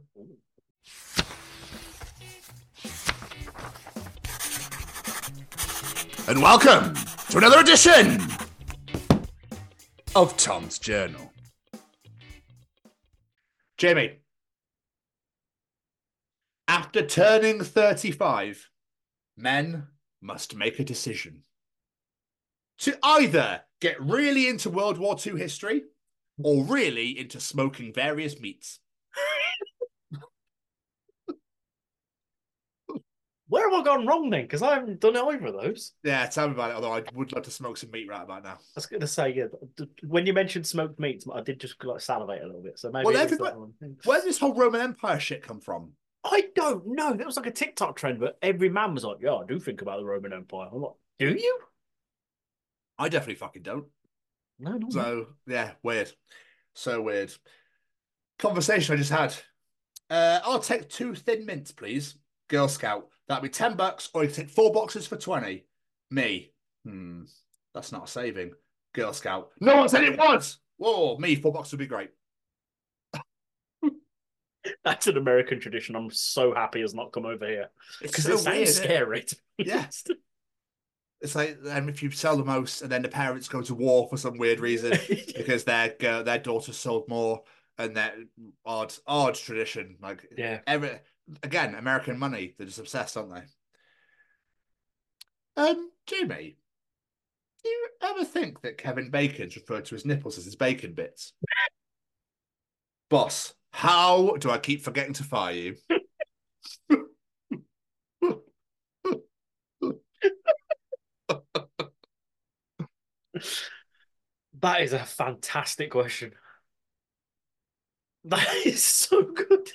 Speaker 8: And welcome to another edition of Tom's Journal. Jamie, after turning 35, men must make a decision to either get really into World War II history or really into smoking various meats.
Speaker 7: Where have I gone wrong then? Because I haven't done either of those.
Speaker 8: Yeah, tell me about it. Although I would love to smoke some meat right about now.
Speaker 7: I was going to say, yeah, when you mentioned smoked meats, I did just like salivate a little bit. So maybe.
Speaker 8: Well, where did this whole Roman Empire shit come from?
Speaker 7: I don't know. That was like a TikTok trend, but every man was like, "Yeah, I do think about the Roman Empire." I'm like, "Do you?"
Speaker 8: I definitely fucking don't.
Speaker 7: No.
Speaker 8: So yeah, weird. So weird. Conversation I just had. I'll take 2 thin mints, please. Girl Scout. That'd be $10, or you can take 4 boxes for 20. Me. That's not a saving. Girl Scout. No one said it was. Whoa, me, 4 boxes would be great.
Speaker 7: That's an American tradition. I'm so happy it's not come over here because
Speaker 8: so
Speaker 7: it sounds scary.
Speaker 8: Yeah. It's like if you sell the most, and then the parents go to war for some weird reason because their daughter sold more, and that odd tradition. Like again, American money. They're just obsessed, aren't they? Jamie, do you ever think that Kevin Bacon's referred to his nipples as his bacon bits? Boss, how do I keep forgetting to fire you?
Speaker 7: That is a fantastic question. That is so good.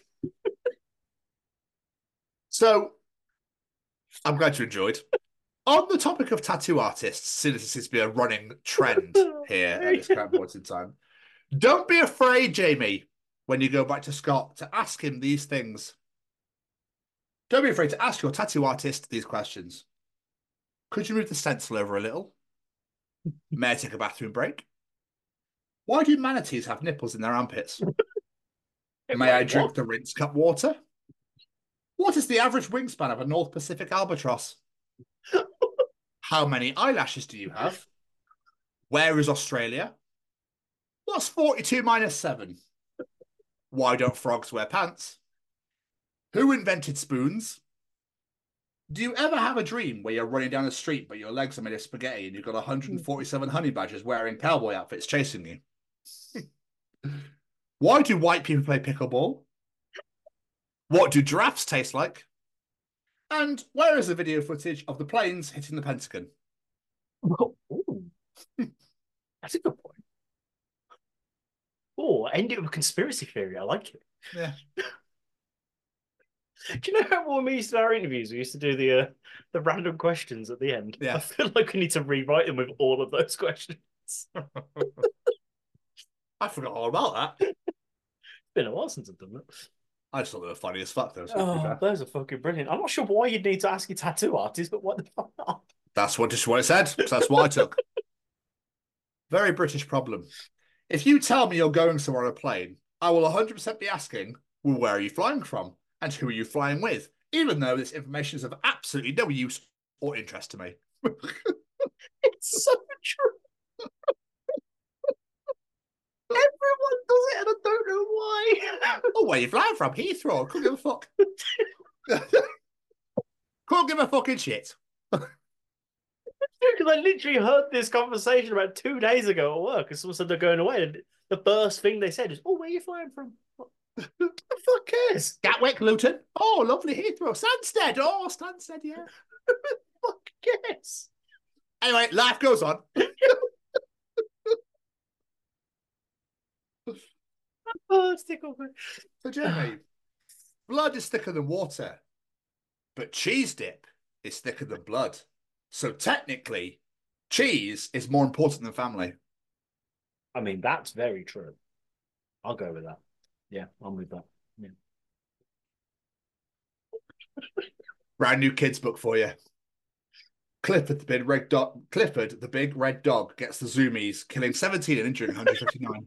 Speaker 8: So, I'm glad you enjoyed. On the topic of tattoo artists, since this seems to be a running trend here at this current point in time, don't be afraid, Jamie, when you go back to Scott, to ask him these things. Don't be afraid to ask your tattoo artist these questions. Could you move the stencil over a little? May I take a bathroom break? Why do manatees have nipples in their armpits? May I drink the rinse cup water? What is the average wingspan of a North Pacific albatross? How many eyelashes do you have? Where is Australia? What's 42 minus 7? Why don't frogs wear pants? Who invented spoons? Do you ever have a dream where you're running down the street but your legs are made of spaghetti and you've got 147 honey badgers wearing cowboy outfits chasing you? Why do white people play pickleball? What do giraffes taste like? And where is the video footage of the planes hitting the Pentagon?
Speaker 7: That's a good point. Oh, end it with a conspiracy theory. I like it.
Speaker 8: Yeah.
Speaker 7: Do you know how when we used to do our interviews, we used to do the random questions at the end?
Speaker 8: Yeah.
Speaker 7: I feel like we need to rewrite them with all of those questions.
Speaker 8: I forgot all about that.
Speaker 7: been a while since I've done that.
Speaker 8: I just thought they were funny as fuck, though. So
Speaker 7: Oh, those are fucking brilliant. I'm not sure why you'd need to ask your tattoo artist, but what the fuck not?
Speaker 8: That's just what it said. So that's what I took. Very British problem. If you tell me you're going somewhere on a plane, I will 100% be asking, well, where are you flying from? And who are you flying with? Even though this information is of absolutely no use or interest to me.
Speaker 7: It's so true. Everyone does it, and I don't know why.
Speaker 8: Oh, where are you flying from? Heathrow. Couldn't give a fuck. Couldn't give a fucking shit.
Speaker 7: Because I literally heard this conversation about 2 days ago at work, and someone said they're going away, and the first thing they said is, "Oh, where are you flying from?" What the fuck cares?
Speaker 8: Gatwick, Luton. Oh, lovely Heathrow. Stansted. Oh, Stansted, yeah.
Speaker 7: Fuck cares?
Speaker 8: Anyway, life goes on.
Speaker 7: Oh, stick over.
Speaker 8: So, Jeremy, blood is thicker than water, but cheese dip is thicker than blood. So, technically, cheese is more important than family.
Speaker 7: I mean, that's very true. I'll go with that. Yeah, I'm with that. Yeah.
Speaker 8: Brand new kids book for you. Clifford the big red dog gets the zoomies, killing 17 and injuring 159.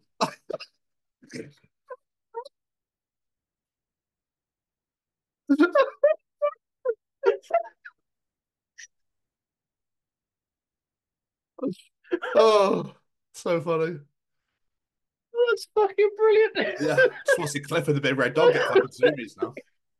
Speaker 8: Oh, so funny.
Speaker 7: That's fucking brilliant.
Speaker 8: Yeah, just want to see Clifford the big red dog get fucking zoomies now.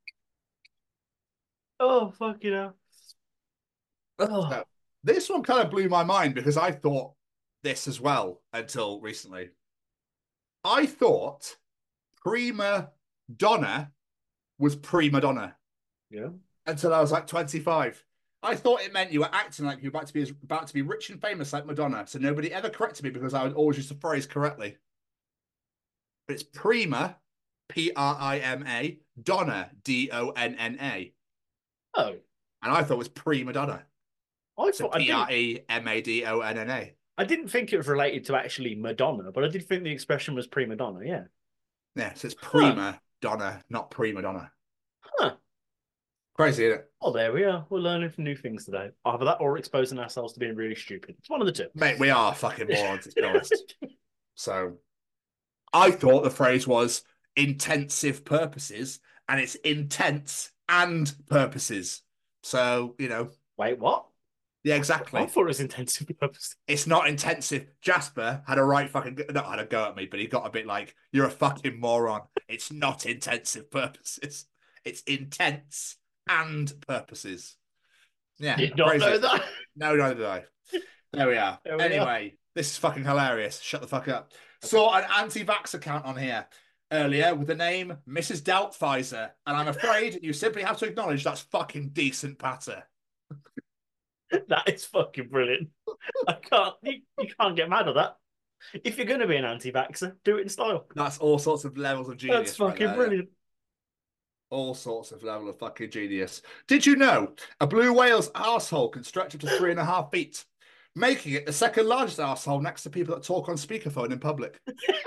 Speaker 7: Oh, fucking hell. Oh.
Speaker 8: So, this one kind of blew my mind because I thought this as well until recently. I thought prima donna was prima donna.
Speaker 7: Yeah.
Speaker 8: Until I was like 25. I thought it meant you were acting like you were about to be rich and famous like Madonna. So nobody ever corrected me because I would always use the phrase correctly. But it's prima, Prima, donna, Donna.
Speaker 7: Oh.
Speaker 8: And I thought it was prima donna.
Speaker 7: I
Speaker 8: So
Speaker 7: thought
Speaker 8: Premadonna.
Speaker 7: I didn't think it was related to actually Madonna, but I did think the expression was prima donna, yeah.
Speaker 8: Yeah, so it's prima donna, not prima donna.
Speaker 7: Huh.
Speaker 8: Crazy, isn't it?
Speaker 7: Oh, there we are. We're learning some new things today. Either that or exposing ourselves to being really stupid. It's one of the two.
Speaker 8: Mate, we are fucking morons, to be honest. So, I thought the phrase was intensive purposes, and it's intense and purposes. So, you know.
Speaker 7: Wait, what?
Speaker 8: Yeah, exactly.
Speaker 7: I thought it was intensive purposes.
Speaker 8: It's not intensive. Jasper had a right fucking, not had a go at me, but he got a bit like, you're a fucking moron. It's not intensive purposes. It's intense and purposes. Yeah.
Speaker 7: Did not know that.
Speaker 8: No, neither did I. There we are. Anyway, this is fucking hilarious. Shut the fuck up. Saw an anti-vax account on here earlier with the name Mrs. Doubtpfizer, and I'm afraid you simply have to acknowledge that's fucking decent patter.
Speaker 7: That is fucking brilliant. You can't get mad at that. If you're going to be an anti-vaxxer, do it in style.
Speaker 8: That's all sorts of levels of genius.
Speaker 7: That's fucking brilliant.
Speaker 8: All sorts of level of fucking genius. Did you know a blue whale's arsehole can stretch up to 3.5 feet, making it the second largest arsehole next to people that talk on speakerphone in public?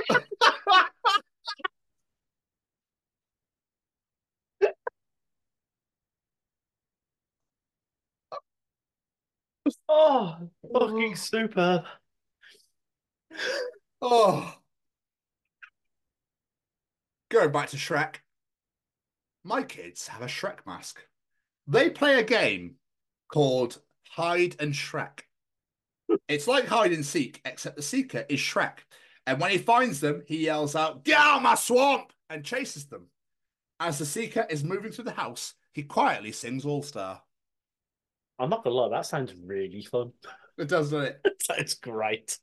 Speaker 7: Oh, fucking superb.
Speaker 8: Oh. Going back to Shrek. My kids have a Shrek mask. They play a game called Hide and Shrek. It's like hide and seek, except the seeker is Shrek. And when he finds them, he yells out, "Get out of my swamp!" and chases them. As the seeker is moving through the house, he quietly sings All Star.
Speaker 7: I'm not gonna lie, that sounds really fun.
Speaker 8: It does, doesn't it?
Speaker 7: It sounds great.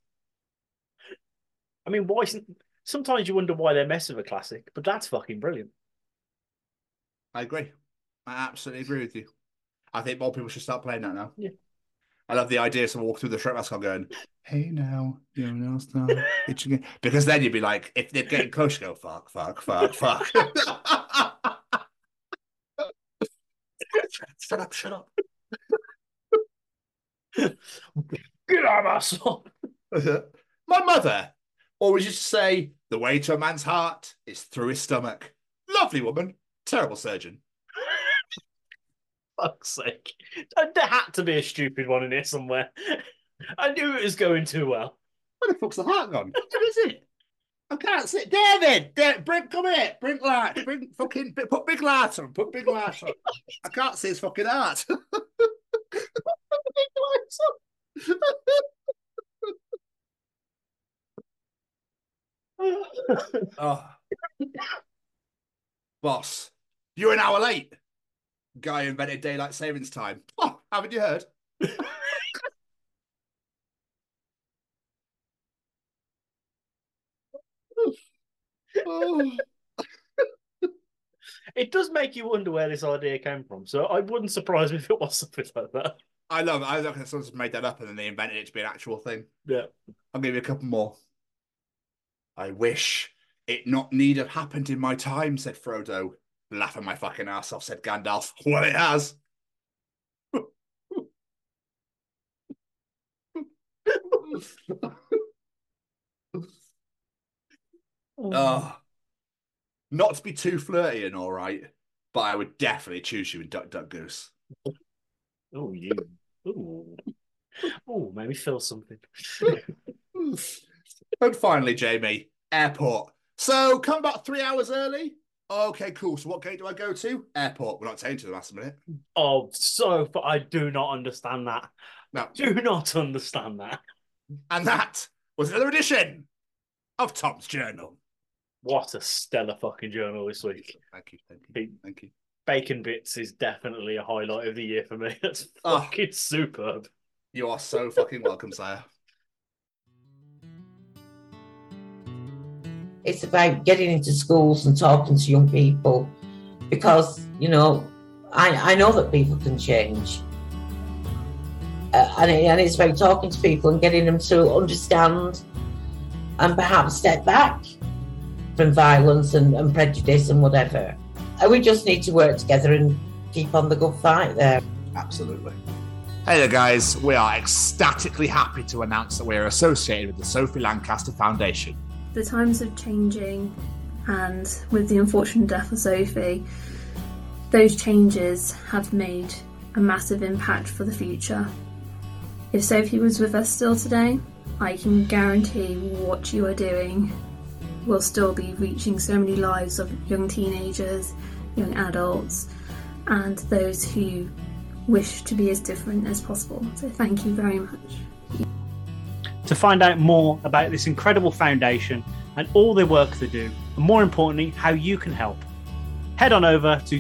Speaker 7: I mean, why? Sometimes you wonder why they mess with a classic, but that's fucking brilliant.
Speaker 8: I agree. I absolutely agree with you. I think more people should start playing that now.
Speaker 7: Yeah.
Speaker 8: I love the idea of someone walking through the Shrek mask going, "Hey now, you're an all-star." Because then you'd be like, if they're getting close, you go, fuck, fuck, fuck, fuck. Shut up, shut up.
Speaker 7: Get out of my swamp.
Speaker 8: My mother Or would you just say, the way to a man's heart is through his stomach? Lovely woman, terrible surgeon.
Speaker 7: Fuck's sake. There had to be a stupid one in here somewhere. I knew it was going too well.
Speaker 8: Where the fuck's the heart gone? Where is it? I can't see. David, come here. Bring light. Put big light on. Put big light on. I can't see his fucking heart. Oh. Boss, you're an hour late. Guy who invented daylight savings time. Oh, haven't you heard? Oh.
Speaker 7: It does make you wonder where this idea came from, so I wouldn't surprise me if it was something like that.
Speaker 8: I love it. I love it. Someone just made that up and then they invented it to be an actual thing.
Speaker 7: Yeah.
Speaker 8: I'll give you a couple more. I wish it not need have happened in my time, said Frodo. Laughing my fucking ass off, said Gandalf. Well, it has. Oh. Not to be too flirty and all right, but I would definitely choose you in Duck Duck Goose.
Speaker 7: Oh, you. Ooh. Oh, made me feel something.
Speaker 8: And finally, Jamie, airport. So come about 3 hours early. Okay, cool. So what gate do I go to? Airport. We're not taking to the last minute.
Speaker 7: Oh, but I do not understand that.
Speaker 8: No.
Speaker 7: Do not understand that.
Speaker 8: And that was another edition of Tom's Journal.
Speaker 7: What a stellar fucking journal this week.
Speaker 8: Thank you.
Speaker 7: Bacon Bits is definitely a highlight of the year for me. That's fucking superb.
Speaker 8: You are so fucking welcome, sire.
Speaker 12: It's about getting into schools and talking to young people because, you know, I know that people can change. And it's about talking to people and getting them to understand and perhaps step back from violence and prejudice and whatever. And we just need to work together and keep on the good fight there.
Speaker 8: Absolutely. Hey there, guys. We are ecstatically happy to announce that we are associated with the Sophie Lancaster Foundation.
Speaker 13: The times are changing, and with the unfortunate death of Sophie, those changes have made a massive impact for the future. If Sophie was with us still today, I can guarantee what you are doing will still be reaching so many lives of young teenagers, young adults, and those who wish to be as different as possible. So thank you very much.
Speaker 7: To find out more about this incredible foundation and all the work they do, and more importantly, how you can help, head on over to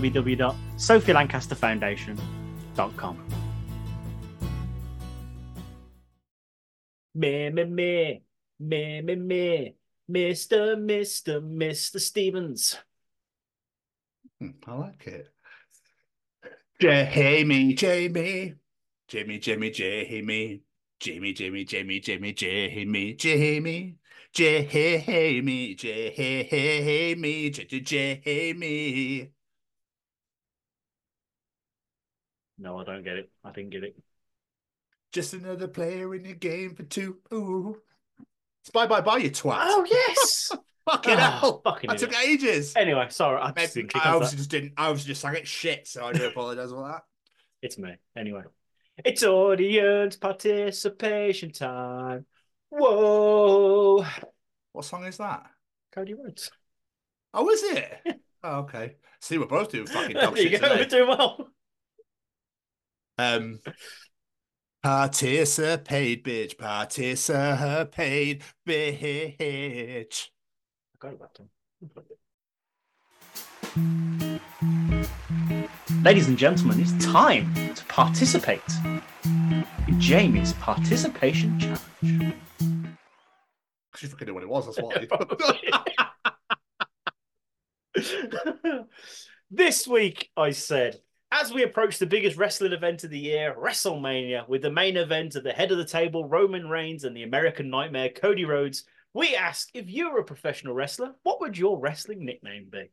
Speaker 7: www.sophielancasterfoundation.com. Mr. Stevens.
Speaker 8: I like it. Jamie. Jamie.
Speaker 7: No, I don't get it. I didn't get it.
Speaker 8: Just another player in the game for two. Ooh. It's bye, you twat.
Speaker 7: Oh, yes.
Speaker 8: Fucking hell.
Speaker 7: Fucking
Speaker 8: that took ages.
Speaker 7: Anyway, sorry. I
Speaker 8: obviously just sang it shit, so I do apologise for that.
Speaker 7: It's me. Anyway. It's audience participation time. Whoa.
Speaker 8: What song is that?
Speaker 7: Cody Rhodes.
Speaker 8: Oh, is it? Oh, okay. See, we're both doing fucking dog shit today.
Speaker 7: We're doing well.
Speaker 8: Participate, bitch. Participate, bitch.
Speaker 7: I got about him. Ladies and gentlemen, it's time to participate in Jamie's participation challenge.
Speaker 8: She fucking knew what it was, that's why.
Speaker 7: This week, I said, as we approach the biggest wrestling event of the year, WrestleMania, with the main event at the head of the table, Roman Reigns and the American Nightmare, Cody Rhodes, we asked, if you were a professional wrestler, what would your wrestling nickname be?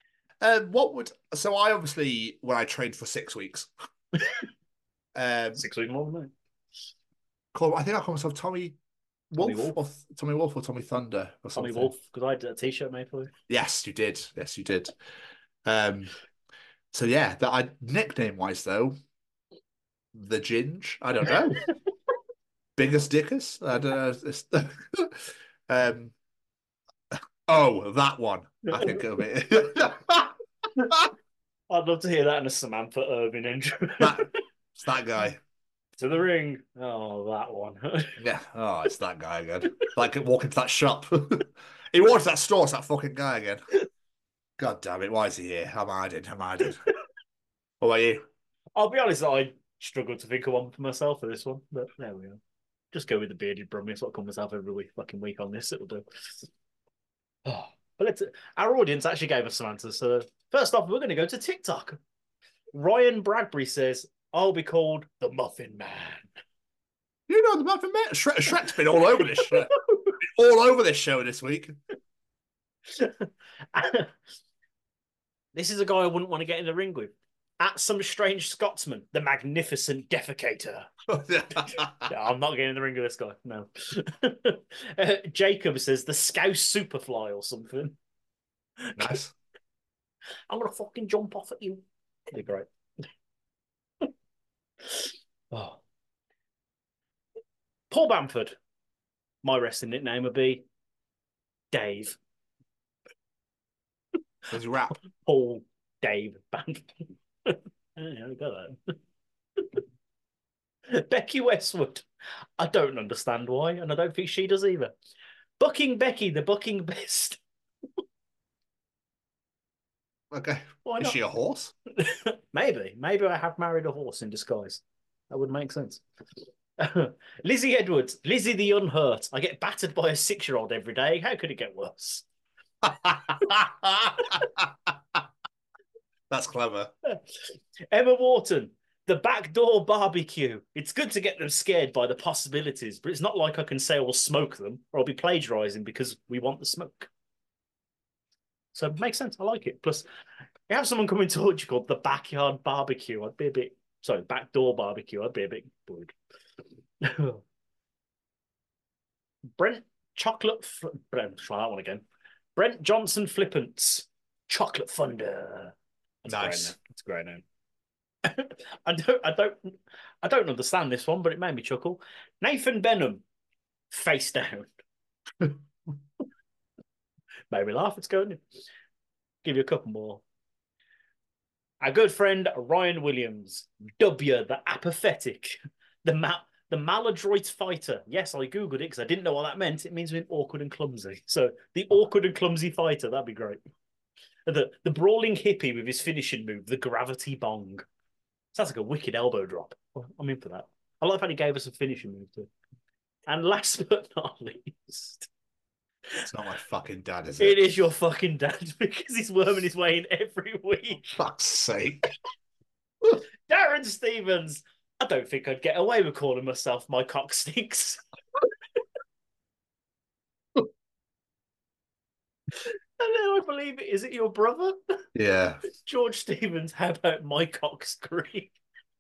Speaker 8: So I obviously, when I trained for 6 weeks.
Speaker 7: 6 weeks more than that.
Speaker 8: I think I call myself Tommy Wolf,
Speaker 7: Wolf.
Speaker 8: or Tommy Wolf or Tommy Thunder or
Speaker 7: Tommy
Speaker 8: something?
Speaker 7: Wolf, because I had a T-shirt made for you.
Speaker 8: Yes, you did. Yes, you did. So yeah, nickname wise though, the Ginge. I don't know. Biggest Dickus. I don't know. Oh, that one. I think it'll be.
Speaker 7: I'd love to hear that in a Samantha Irving intro.
Speaker 8: It's that guy.
Speaker 7: To the ring. Oh, that one.
Speaker 8: Yeah. Oh, it's that guy again. Like walk into that shop. He walked to that store. It's that fucking guy again. God damn it! Why is he here? I'm hiding. What about you?
Speaker 7: I'll be honest, I struggled to think of one for myself for this one, but there we go. Just go with the bearded Brummie. It's what comes myself every fucking week on this. It'll do. Oh, but our audience actually gave us some answers. So first off, we're going to go to TikTok. Ryan Bradbury says, "I'll be called the Muffin Man."
Speaker 8: You know the Muffin Man. Shrek's been all over this show. All over this show this week.
Speaker 7: This is a guy I wouldn't want to get in the ring with. At some strange Scotsman, the magnificent defecator. No, I'm not getting in the ring with this guy. No. Jacob says the Scouse Superfly or something.
Speaker 8: Nice.
Speaker 7: I'm gonna fucking jump off at you. That'd be great. Oh. Paul Bamford. My wrestling nickname would be Dave.
Speaker 8: There's a rap.
Speaker 7: Paul Dave Bamford. Yeah, we got that. Becky Westwood. I don't understand why, and I don't think she does either. Bucking Becky, the bucking best.
Speaker 8: Okay.
Speaker 7: Why
Speaker 8: Is
Speaker 7: not?
Speaker 8: she a horse?
Speaker 7: Maybe I have married a horse in disguise. That would make sense. Lizzie Edwards, Lizzie the Unhurt. I get battered by a 6-year-old every day. How could it get worse?
Speaker 8: That's clever.
Speaker 7: Emma Wharton, the backdoor barbecue. It's good to get them scared by the possibilities, but it's not like I can say I will smoke them or I'll be plagiarizing because we want the smoke. So it makes sense. I like it. Plus, you have someone come into what you call the backyard barbecue. I'd be a bit, sorry, backdoor barbecue. I'd be a bit bored. Brent Chocolate, Brent, try that one again. Brent Johnson Flippants, Chocolate Thunder.
Speaker 8: Nice.
Speaker 7: That's a great name. I don't understand this one, but it made me chuckle. Nathan Benham, Face Down. Made me laugh. It's going. Give you a couple more. Our good friend Ryan Williams, W, the apathetic, the maladroit fighter. Yes, I googled it because I didn't know what that meant. It means being awkward and clumsy. So the awkward and clumsy fighter. That'd be great. The brawling hippie with his finishing move, the gravity bong. Sounds like a wicked elbow drop. I'm in for that. I like how he gave us a finishing move too. And last but not least,
Speaker 8: it's not my fucking dad, is it?
Speaker 7: It is your fucking dad because he's worming his way in every week.
Speaker 8: Fuck's sake.
Speaker 7: Darren Stevens. I don't think I'd get away with calling myself my cock stinks. And then I believe it. Is it your brother?
Speaker 8: Yeah.
Speaker 7: George Stevens, how about my cock scream?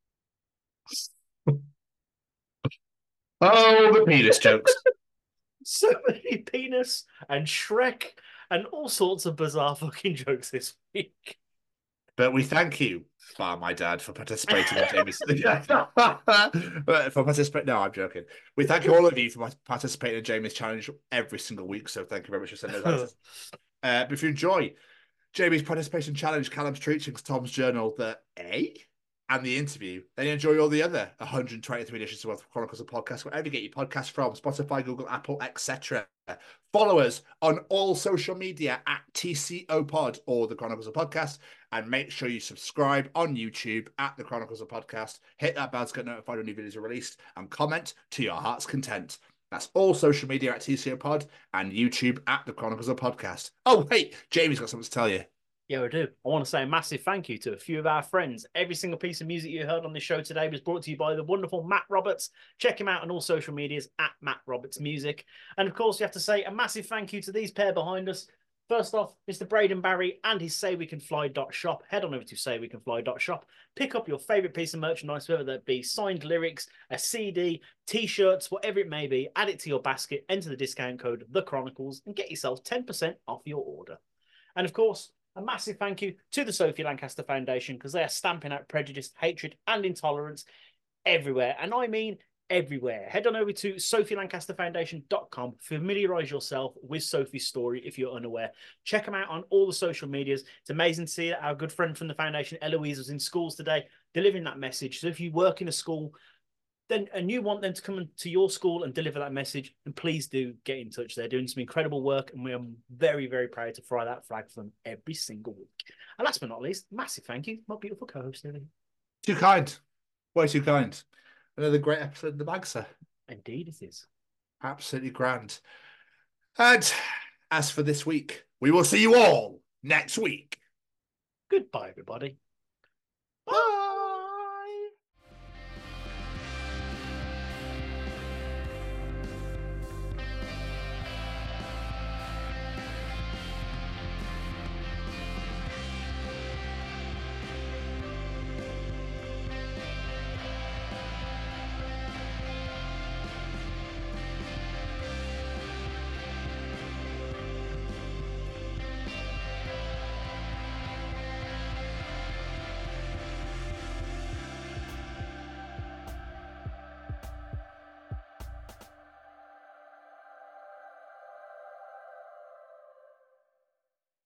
Speaker 8: Oh, the penis jokes.
Speaker 7: So many penis and Shrek and all sorts of bizarre fucking jokes this week.
Speaker 8: But we thank you, my dad, for participating in Jamie's. For participating. No, I'm joking. We thank all of you for participating in Jamie's challenge every single week. So thank you very much for sending those answers. But if you enjoy Jamie's participation challenge, Callum's Treachings, Tom's Journal, the A, and the interview, then you enjoy all the other 123 editions of Chronicles of Podcast, wherever you get your podcast from, Spotify, Google, Apple, etc. Follow us on all social media at TCO Pod or the Chronicles of Podcast, and make sure you subscribe on YouTube at the Chronicles of Podcast. Hit that bell to get notified when new videos are released, and comment to your heart's content. That's all social media at TCO Pod and YouTube at the Chronicles of Podcast. Oh, wait, Jamie's got something to tell you.
Speaker 7: Yeah, I do. I want to say a massive thank you to a few of our friends. Every single piece of music you heard on this show today was brought to you by the wonderful Matt Roberts. Check him out on all social medias at Matt Roberts Music. And of course, you have to say a massive thank you to these pair behind us, First off, Mr. Braden Barry and his SayWeCanFly.shop. Head on over to SayWeCanFly.shop. Pick up your favourite piece of merchandise, whether that be signed lyrics, a CD, T-shirts, whatever it may be. Add it to your basket, enter the discount code The Chronicles, and get yourself 10% off your order. And of course, a massive thank you to the Sophie Lancaster Foundation, because they are stamping out prejudice, hatred, and intolerance everywhere. And I mean everywhere. Head on over to sophielancasterfoundation.com. Familiarise yourself with Sophie's story if you're unaware. Check them out on all the social medias. It's amazing to see that our good friend from the foundation, Eloise, was in schools today delivering that message. So if you work in a school and you want them to come to your school and deliver that message, then please do get in touch. They're doing some incredible work, and we are very, very proud to fly that flag for them every single week. And last but not least, massive thank you to my beautiful co-host, Lily.
Speaker 8: Too kind. Way too kind. Another great episode of the bag, sir.
Speaker 7: Indeed it is.
Speaker 8: Absolutely grand. And as for this week, we will see you all next week.
Speaker 7: Goodbye, everybody.